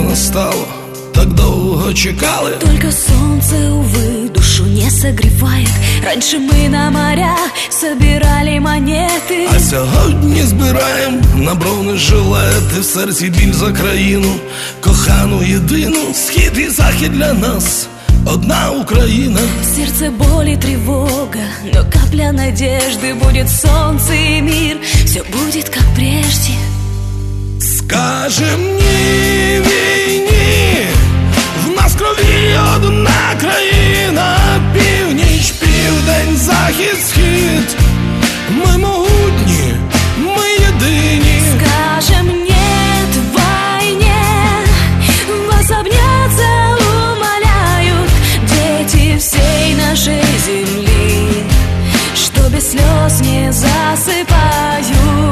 настало, так долго чекали. Только солнце, увы, душу не согревает. Раньше мы на морях собирали монети, а сьогодні збираєм на бронежилети. В серці біль за країну, кохану єдину. Схід і захід для нас одна Украина. В сердце боль и тревога, но капля надежды. Будет солнце и мир, все будет как прежде. Скажем ні війні, в нас крові одна країна. Північ, південь, захід, схід. Ми могутні, ми єдині. Скажем нет войне, вас обняться умоляют дети всей нашей земли, что без слез не засыпают.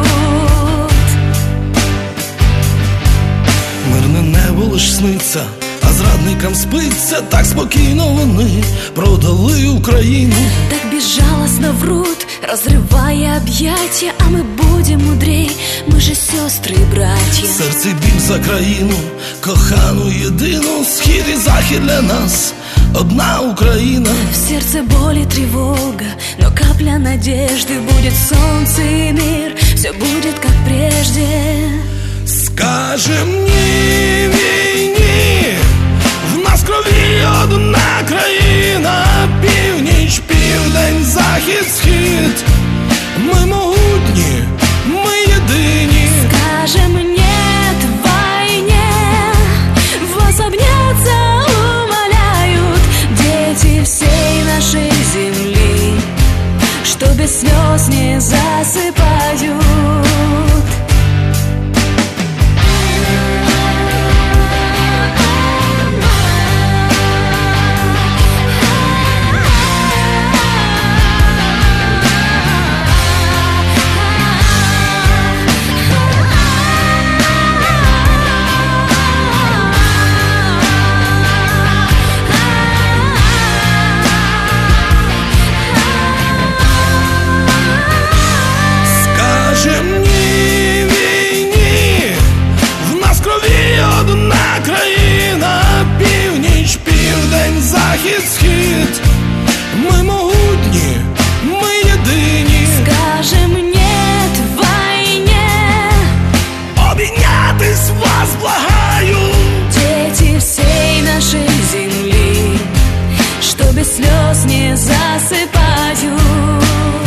Мирне небо лиш сниться, а зрадникам спиться. Так спокійно вони продали Україну. Так безжалостно врут, разрывая объятия. А мы будем мудрей, мы же сестры и братья. В серці біль за країну, кохану єдину. Схід і захід для нас одна Україна. В сердце боль и тревога, но капля надежды. Будет солнце и мир, все будет как прежде. Скажем ні війні, в нас крові одна країна. Північ, південь, захід, схід. Ми могутні, ми єдині. Скажем нет войне, вас обняться умоляют дети всей нашей земли, что без слез не засыпают. Захід, схід, ми могутні, ми єдині. Скажем нет войне, обійнятись вас благаю. дети всей нашей земли, что без слез не засыпают.